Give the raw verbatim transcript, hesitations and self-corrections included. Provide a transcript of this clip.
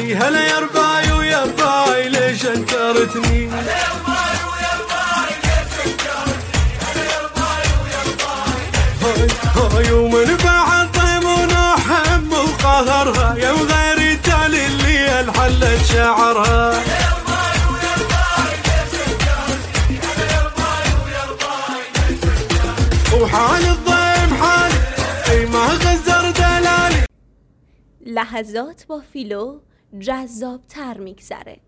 شكرتني. هلا يا رباي ويا رباي ليش انكرتني؟ هاي ومن بعد طيب ونحب وقهرها يا وغيري تالي اللي انحلت شعرها. وحال الضيم حال اي ما غزر دلالي. لحظات با فیلو جذاب تر میگذره.